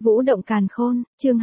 Vũ động càn khôn, chương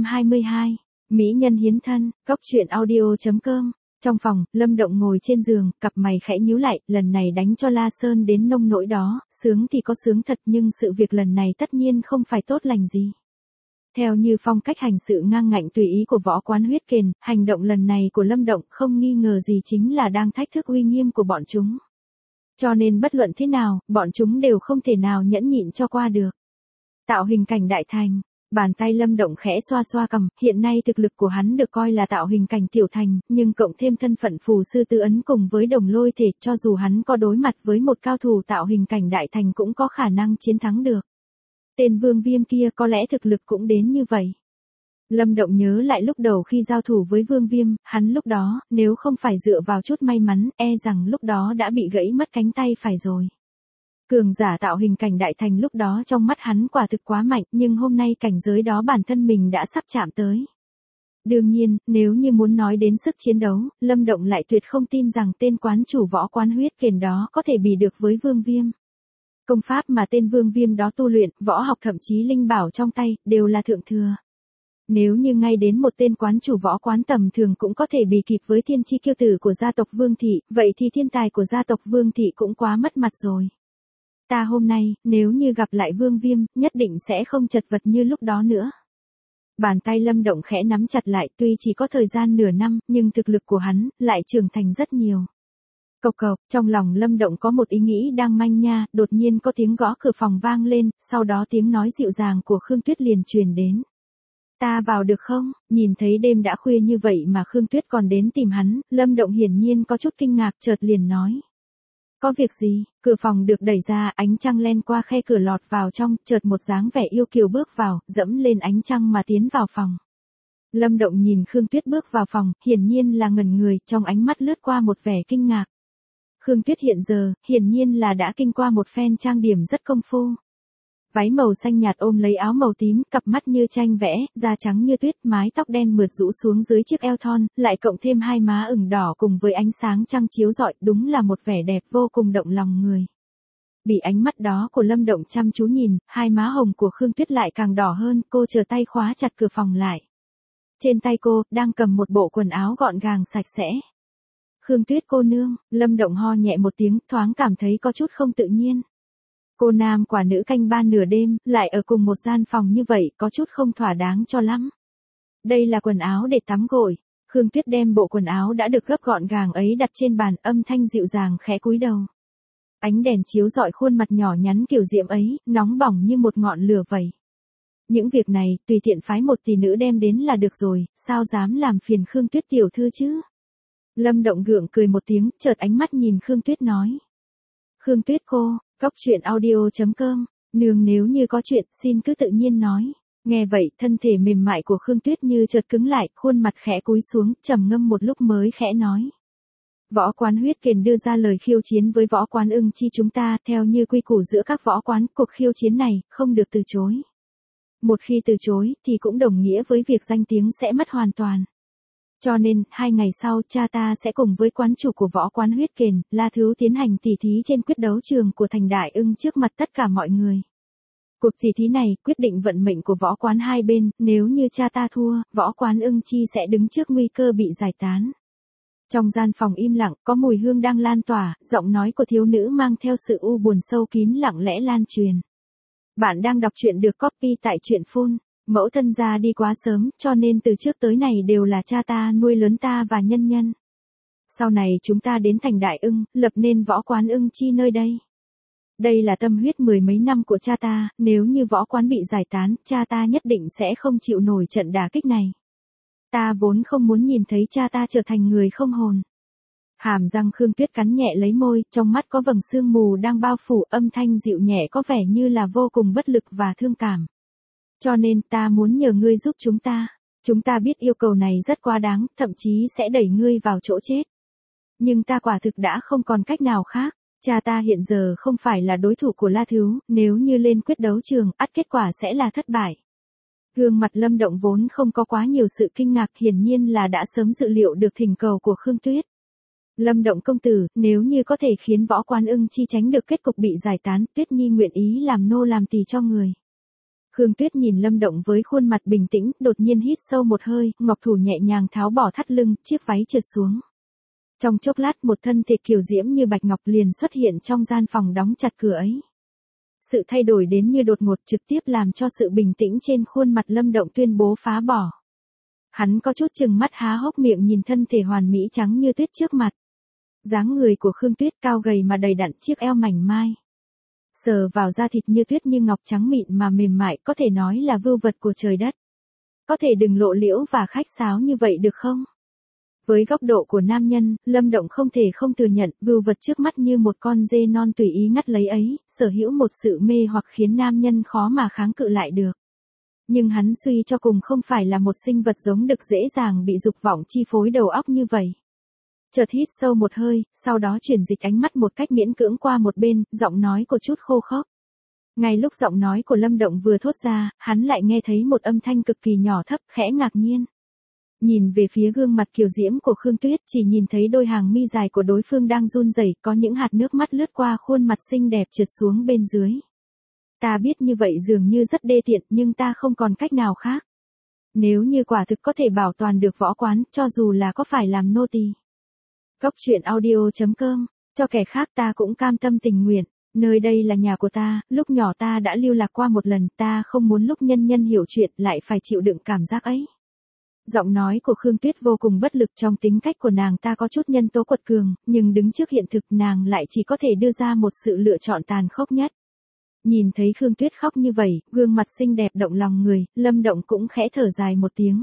222. Mỹ nhân hiến thân, góc truyện audio.com. Trong phòng, Lâm Động ngồi trên giường, cặp mày khẽ nhíu lại, lần này đánh cho La Sơn đến nông nỗi đó, sướng thì có sướng thật nhưng sự việc lần này tất nhiên không phải tốt lành gì. Theo như phong cách hành sự ngang ngạnh tùy ý của Võ Quán Huyết Kền, hành động lần này của Lâm Động không nghi ngờ gì chính là đang thách thức uy nghiêm của bọn chúng. Cho nên bất luận thế nào, bọn chúng đều không thể nào nhẫn nhịn cho qua được. Tạo hình cảnh đại thành, bàn tay Lâm Động khẽ xoa xoa cằm, hiện nay thực lực của hắn được coi là tạo hình cảnh tiểu thành, nhưng cộng thêm thân phận phù sư tư ấn cùng với đồng lôi thể, cho dù hắn có đối mặt với một cao thủ tạo hình cảnh đại thành cũng có khả năng chiến thắng được. Tên Vương Viêm kia có lẽ thực lực cũng đến như vậy. Lâm Động nhớ lại lúc đầu khi giao thủ với Vương Viêm, hắn lúc đó, nếu không phải dựa vào chút may mắn, e rằng lúc đó đã bị gãy mất cánh tay phải rồi. Cường giả tạo hình cảnh đại thành lúc đó trong mắt hắn quả thực quá mạnh, nhưng hôm nay cảnh giới đó bản thân mình đã sắp chạm tới. Đương nhiên, nếu như muốn nói đến sức chiến đấu, Lâm Động lại tuyệt không tin rằng tên quán chủ Võ Quán Huyết Kền đó có thể bì được với Vương Viêm. Công pháp mà tên Vương Viêm đó tu luyện, võ học thậm chí linh bảo trong tay, đều là thượng thừa. Nếu như ngay đến một tên quán chủ võ quán tầm thường cũng có thể bì kịp với thiên chi kiêu tử của gia tộc Vương Thị, vậy thì thiên tài của gia tộc Vương Thị cũng quá mất mặt rồi. Ta hôm nay, nếu như gặp lại Vương Viêm, nhất định sẽ không chật vật như lúc đó nữa. Bàn tay Lâm Động khẽ nắm chặt lại, tuy chỉ có thời gian nửa năm, nhưng thực lực của hắn lại trưởng thành rất nhiều. Cộc cộc, trong lòng Lâm Động có một ý nghĩ đang manh nha, đột nhiên có tiếng gõ cửa phòng vang lên, sau đó tiếng nói dịu dàng của Khương Tuyết liền truyền đến. Ta vào được không? Nhìn thấy đêm đã khuya như vậy mà Khương Tuyết còn đến tìm hắn, Lâm Động hiển nhiên có chút kinh ngạc, chợt liền nói. Có việc gì? Cửa phòng được đẩy ra, ánh trăng len qua khe cửa lọt vào trong, chợt một dáng vẻ yêu kiều bước vào, dẫm lên ánh trăng mà tiến vào phòng. Lâm Động nhìn Khương Tuyết bước vào phòng, hiển nhiên là ngẩn người, trong ánh mắt lướt qua một vẻ kinh ngạc. Khương Tuyết hiện giờ, hiển nhiên là đã kinh qua một phen trang điểm rất công phu. Váy màu xanh nhạt ôm lấy áo màu tím, cặp mắt như tranh vẽ, da trắng như tuyết, mái tóc đen mượt rũ xuống dưới chiếc eo thon, lại cộng thêm hai má ửng đỏ cùng với ánh sáng trăng chiếu rọi, đúng là một vẻ đẹp vô cùng động lòng người. Bị ánh mắt đó của Lâm Động chăm chú nhìn, hai má hồng của Khương Tuyết lại càng đỏ hơn, cô chờ tay khóa chặt cửa phòng lại. Trên tay cô, đang cầm một bộ quần áo gọn gàng sạch sẽ. Khương Tuyết cô nương, Lâm Động ho nhẹ một tiếng, thoáng cảm thấy có chút không tự nhiên. Cô nam quả nữ canh ba nửa đêm, lại ở cùng một gian phòng như vậy, có chút không thỏa đáng cho lắm. Đây là quần áo để tắm gội. Khương Tuyết đem bộ quần áo đã được gấp gọn gàng ấy đặt trên bàn, âm thanh dịu dàng khẽ cúi đầu. Ánh đèn chiếu rọi khuôn mặt nhỏ nhắn kiều diễm ấy, nóng bỏng như một ngọn lửa vậy. Những việc này, tùy tiện phái một tỷ nữ đem đến là được rồi, sao dám làm phiền Khương Tuyết tiểu thư chứ? Lâm Động gượng cười một tiếng, chợt ánh mắt nhìn Khương Tuyết nói. Khương Tuyết cô, góc truyện audio.com, nương nếu như có chuyện, xin cứ tự nhiên nói. Nghe vậy, thân thể mềm mại của Khương Tuyết như chợt cứng lại, khuôn mặt khẽ cúi xuống, trầm ngâm một lúc mới khẽ nói. Võ Quán Huyết Kền đưa ra lời khiêu chiến với Võ Quán Ưng Chi chúng ta, theo như quy củ giữa các võ quán, cuộc khiêu chiến này, không được từ chối. Một khi từ chối, thì cũng đồng nghĩa với việc danh tiếng sẽ mất hoàn toàn. Cho nên, 2 ngày sau, cha ta sẽ cùng với quán chủ của Võ Quán Huyết Kền, La Thứ tiến hành tỉ thí trên quyết đấu trường của thành Đại Ưng trước mặt tất cả mọi người. Cuộc tỉ thí này, quyết định vận mệnh của võ quán hai bên, nếu như cha ta thua, Võ Quán Ưng Chi sẽ đứng trước nguy cơ bị giải tán. Trong gian phòng im lặng, có mùi hương đang lan tỏa, giọng nói của thiếu nữ mang theo sự u buồn sâu kín lặng lẽ lan truyền. Bạn đang đọc truyện được copy tại truyện Phun. Mẫu thân ra đi quá sớm, cho nên từ trước tới này đều là cha ta nuôi lớn ta và nhân nhân. Sau này chúng ta đến thành Đại Ưng, lập nên Võ Quán Ưng Chi nơi đây. Đây là tâm huyết 10 mấy năm của cha ta, nếu như võ quán bị giải tán, cha ta nhất định sẽ không chịu nổi trận đả kích này. Ta vốn không muốn nhìn thấy cha ta trở thành người không hồn. Hàm răng Khương Tuyết cắn nhẹ lấy môi, trong mắt có vầng sương mù đang bao phủ, âm thanh dịu nhẹ có vẻ như là vô cùng bất lực và thương cảm. Cho nên ta muốn nhờ ngươi giúp chúng ta. Chúng ta biết yêu cầu này rất quá đáng, thậm chí sẽ đẩy ngươi vào chỗ chết. Nhưng ta quả thực đã không còn cách nào khác. Cha ta hiện giờ không phải là đối thủ của La Thứ, nếu như lên quyết đấu trường, ắt kết quả sẽ là thất bại. Gương mặt Lâm Động vốn không có quá nhiều sự kinh ngạc, hiển nhiên là đã sớm dự liệu được thỉnh cầu của Khương Tuyết. Lâm Động công tử, nếu như có thể khiến Võ Quán Ưng Chi tránh được kết cục bị giải tán, Tuyết Nhi nguyện ý làm nô làm tỳ cho người. Khương Tuyết nhìn Lâm Động với khuôn mặt bình tĩnh, đột nhiên hít sâu một hơi, ngọc thủ nhẹ nhàng tháo bỏ thắt lưng, chiếc váy trượt xuống. Trong chốc lát một thân thể kiều diễm như bạch ngọc liền xuất hiện trong gian phòng đóng chặt cửa ấy. Sự thay đổi đến như đột ngột trực tiếp làm cho sự bình tĩnh trên khuôn mặt Lâm Động tuyên bố phá bỏ. Hắn có chút chừng mắt há hốc miệng nhìn thân thể hoàn mỹ trắng như tuyết trước mặt. Dáng người của Khương Tuyết cao gầy mà đầy đặn, chiếc eo mảnh mai. Sờ vào da thịt như tuyết như ngọc trắng mịn mà mềm mại, có thể nói là vưu vật của trời đất. Có thể đừng lộ liễu và khách sáo như vậy được không? Với góc độ của nam nhân, Lâm Động không thể không thừa nhận, vưu vật trước mắt như một con dê non tùy ý ngắt lấy ấy, sở hữu một sự mê hoặc khiến nam nhân khó mà kháng cự lại được. Nhưng hắn suy cho cùng không phải là một sinh vật giống đực dễ dàng bị dục vọng chi phối đầu óc như vậy. Chợt hít sâu một hơi, sau đó chuyển dịch ánh mắt một cách miễn cưỡng qua một bên, giọng nói có chút khô khốc. Ngay lúc giọng nói của Lâm Động vừa thốt ra, hắn lại nghe thấy một âm thanh cực kỳ nhỏ thấp, khẽ ngạc nhiên. Nhìn về phía gương mặt kiều diễm của Khương Tuyết, chỉ nhìn thấy đôi hàng mi dài của đối phương đang run rẩy, có những hạt nước mắt lướt qua khuôn mặt xinh đẹp trượt xuống bên dưới. Ta biết như vậy dường như rất đê tiện, nhưng ta không còn cách nào khác. Nếu như quả thực có thể bảo toàn được võ quán, cho dù là có phải làm nô tỳ. Góc truyện audio.com, cho kẻ khác ta cũng cam tâm tình nguyện. Nơi đây là nhà của ta, lúc nhỏ ta đã lưu lạc qua một lần, ta không muốn lúc nhân nhân hiểu chuyện lại phải chịu đựng cảm giác ấy. Giọng nói của Khương Tuyết vô cùng bất lực, trong tính cách của nàng ta có chút nhân tố quật cường, nhưng đứng trước hiện thực nàng lại chỉ có thể đưa ra một sự lựa chọn tàn khốc nhất. Nhìn thấy Khương Tuyết khóc như vậy, gương mặt xinh đẹp động lòng người, Lâm Động cũng khẽ thở dài một tiếng.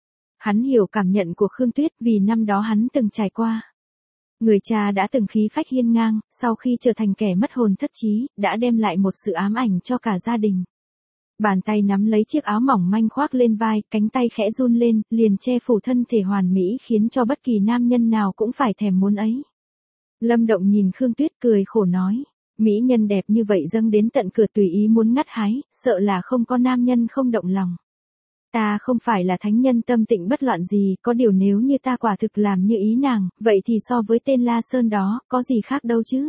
Hắn hiểu cảm nhận của Khương Tuyết vì năm đó hắn từng trải qua. Người cha đã từng khí phách hiên ngang, sau khi trở thành kẻ mất hồn thất trí, đã đem lại một sự ám ảnh cho cả gia đình. Bàn tay nắm lấy chiếc áo mỏng manh khoác lên vai, cánh tay khẽ run lên, liền che phủ thân thể hoàn mỹ khiến cho bất kỳ nam nhân nào cũng phải thèm muốn ấy. Lâm Động nhìn Khương Tuyết cười khổ nói, mỹ nhân đẹp như vậy dâng đến tận cửa tùy ý muốn ngắt hái, sợ là không có nam nhân không động lòng. Ta không phải là thánh nhân tâm tịnh bất loạn gì, có điều nếu như ta quả thực làm như ý nàng, vậy thì so với tên La Sơn đó, có gì khác đâu chứ.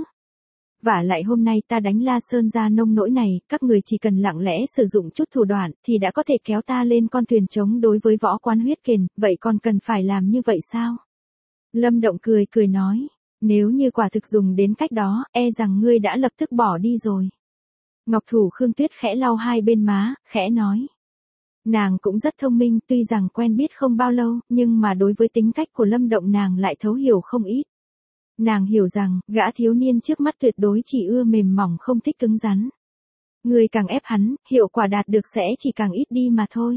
Vả lại hôm nay ta đánh La Sơn ra nông nỗi này, các người chỉ cần lặng lẽ sử dụng chút thủ đoạn, thì đã có thể kéo ta lên con thuyền chống đối với võ quán huyết kền, vậy còn cần phải làm như vậy sao? Lâm Động cười cười nói, nếu như quả thực dùng đến cách đó, e rằng ngươi đã lập tức bỏ đi rồi. Ngọc thủ Khương Tuyết khẽ lau hai bên má, khẽ nói. Nàng cũng rất thông minh, tuy rằng quen biết không bao lâu, nhưng mà đối với tính cách của Lâm Động nàng lại thấu hiểu không ít. Nàng hiểu rằng, gã thiếu niên trước mắt tuyệt đối chỉ ưa mềm mỏng không thích cứng rắn. Người càng ép hắn, hiệu quả đạt được sẽ chỉ càng ít đi mà thôi.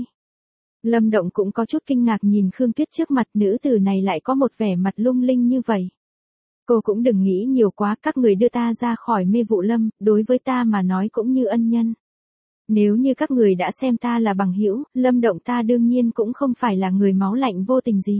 Lâm Động cũng có chút kinh ngạc nhìn Khương Tuyết trước mặt, nữ tử này lại có một vẻ mặt lung linh như vậy. Cô cũng đừng nghĩ nhiều quá, các người đưa ta ra khỏi mê vụ lâm, đối với ta mà nói cũng như ân nhân. Nếu như các người đã xem ta là bằng hữu, Lâm Động ta đương nhiên cũng không phải là người máu lạnh vô tình gì.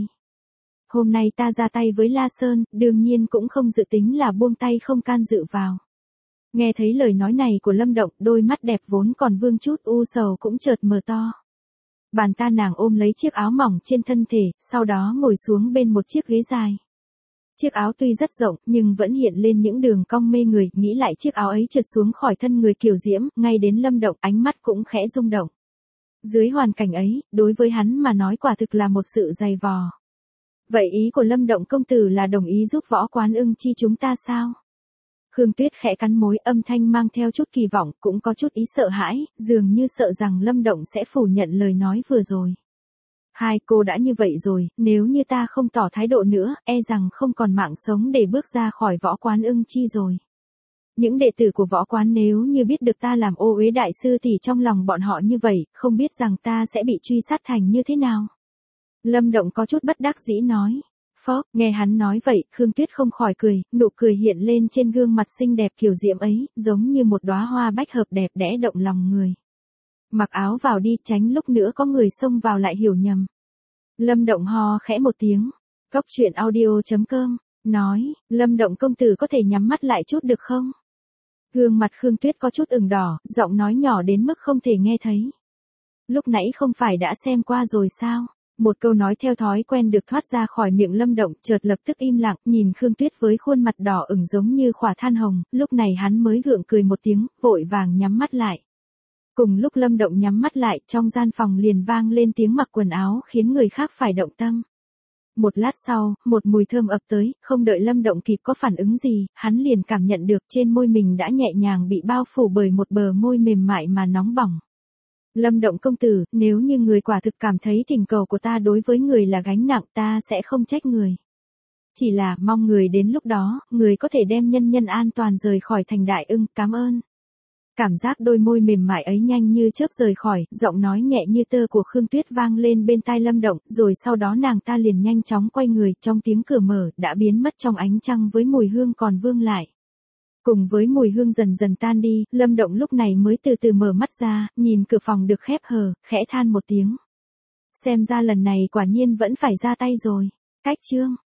Hôm nay ta ra tay với La Sơn, đương nhiên cũng không dự tính là buông tay không can dự vào. Nghe thấy lời nói này của Lâm Động, đôi mắt đẹp vốn còn vương chút u sầu cũng chợt mở to. Bàn tay nàng ôm lấy chiếc áo mỏng trên thân thể, sau đó ngồi xuống bên một chiếc ghế dài. Chiếc áo tuy rất rộng, nhưng vẫn hiện lên những đường cong mê người, nghĩ lại chiếc áo ấy trượt xuống khỏi thân người kiều diễm, ngay đến Lâm Động ánh mắt cũng khẽ rung động. Dưới hoàn cảnh ấy, đối với hắn mà nói quả thực là một sự dày vò. Vậy ý của Lâm Động công tử là đồng ý giúp võ quán ưng chi chúng ta sao? Khương Tuyết khẽ cắn môi, âm thanh mang theo chút kỳ vọng, cũng có chút ý sợ hãi, dường như sợ rằng Lâm Động sẽ phủ nhận lời nói vừa rồi. Hai cô đã như vậy rồi, nếu như ta không tỏ thái độ nữa, e rằng không còn mạng sống để bước ra khỏi võ quán ưng chi rồi. Những đệ tử của võ quán nếu như biết được ta làm ô uế đại sư thì trong lòng bọn họ như vậy, không biết rằng ta sẽ bị truy sát thành như thế nào. Lâm Động có chút bất đắc dĩ nói. Phó, nghe hắn nói vậy, Khương Tuyết không khỏi cười, nụ cười hiện lên trên gương mặt xinh đẹp kiều diễm ấy, giống như một đóa hoa bách hợp đẹp đẽ động lòng người. Mặc áo vào đi, tránh lúc nữa có người xông vào lại hiểu nhầm. Lâm Động ho khẽ một tiếng. Góc truyện audio.com, nói, Lâm Động công tử có thể nhắm mắt lại chút được không? Gương mặt Khương Tuyết có chút ửng đỏ, giọng nói nhỏ đến mức không thể nghe thấy. Lúc nãy không phải đã xem qua rồi sao? Một câu nói theo thói quen được thoát ra khỏi miệng Lâm Động, chợt lập tức im lặng, nhìn Khương Tuyết với khuôn mặt đỏ ửng giống như khỏa than hồng, lúc này hắn mới gượng cười một tiếng, vội vàng nhắm mắt lại. Cùng lúc Lâm Động nhắm mắt lại, trong gian phòng liền vang lên tiếng mặc quần áo khiến người khác phải động tâm. Một lát sau, một mùi thơm ập tới, không đợi Lâm Động kịp có phản ứng gì, hắn liền cảm nhận được trên môi mình đã nhẹ nhàng bị bao phủ bởi một bờ môi mềm mại mà nóng bỏng. Lâm Động công tử, nếu như người quả thực cảm thấy thỉnh cầu của ta đối với người là gánh nặng, ta sẽ không trách người. Chỉ là mong người đến lúc đó, người có thể đem nhân nhân an toàn rời khỏi thành Đại Ưng, cảm ơn. Cảm giác đôi môi mềm mại ấy nhanh như chớp rời khỏi, giọng nói nhẹ như tơ của Khương Tuyết vang lên bên tai Lâm Động, rồi sau đó nàng ta liền nhanh chóng quay người, trong tiếng cửa mở, đã biến mất trong ánh trăng với mùi hương còn vương lại. Cùng với mùi hương dần dần tan đi, Lâm Động lúc này mới từ từ mở mắt ra, nhìn cửa phòng được khép hờ, khẽ than một tiếng. Xem ra lần này quả nhiên vẫn phải ra tay rồi. Cách chương